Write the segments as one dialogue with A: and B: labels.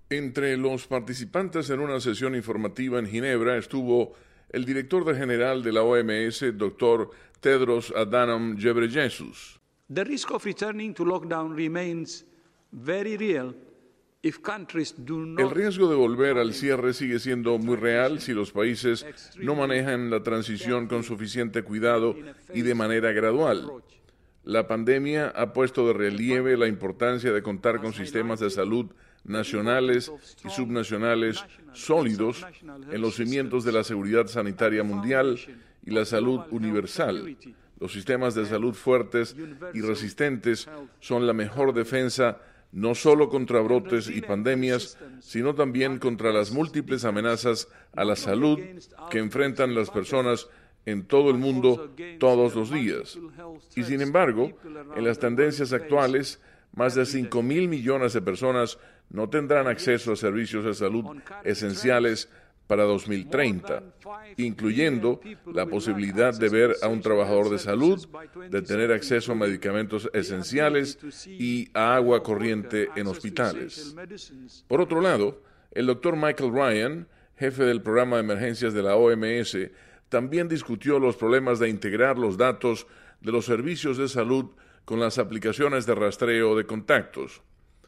A: Entre los participantes en una sesión informativa en Ginebra estuvo el director general de la OMS, Dr. Tedros Adhanom Ghebreyesus.
B: The risk of returning to lockdown remains very real if countries do not.
A: El riesgo de volver al cierre sigue siendo muy real si los países no manejan la transición con suficiente cuidado y de manera gradual. La pandemia ha puesto de relieve la importancia de contar con sistemas de salud nacionales y subnacionales sólidos en los cimientos de la seguridad sanitaria mundial y la salud universal. Los sistemas de salud fuertes y resistentes son la mejor defensa no solo contra brotes y pandemias, sino también contra las múltiples amenazas a la salud que enfrentan las personas en todo el mundo todos los días. Y sin embargo, en las tendencias actuales, más de 5.000 millones de personas no tendrán acceso a servicios de salud esenciales para 2030, incluyendo la posibilidad de ver a un trabajador de salud, de tener acceso a medicamentos esenciales y a agua corriente en hospitales. Por otro lado, el Dr. Michael Ryan, jefe del programa de emergencias de la OMS, también discutió los problemas de integrar los datos de los servicios de salud con las aplicaciones de rastreo de contactos.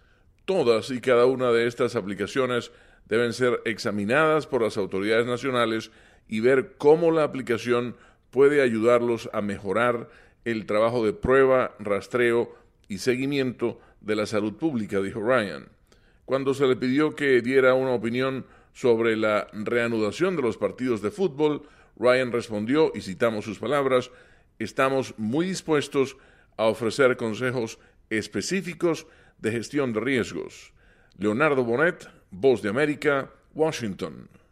A: Todas y cada una de estas aplicaciones deben ser examinadas por las autoridades nacionales y ver cómo la aplicación puede ayudarlos a mejorar el trabajo de prueba, rastreo y seguimiento de la salud pública, dijo Ryan. Cuando se le pidió que diera una opinión sobre la reanudación de los partidos de fútbol, Ryan respondió, y citamos sus palabras, «Estamos muy dispuestos a ofrecer consejos específicos de gestión de riesgos». Leonardo Bonet, Voz de América, Washington.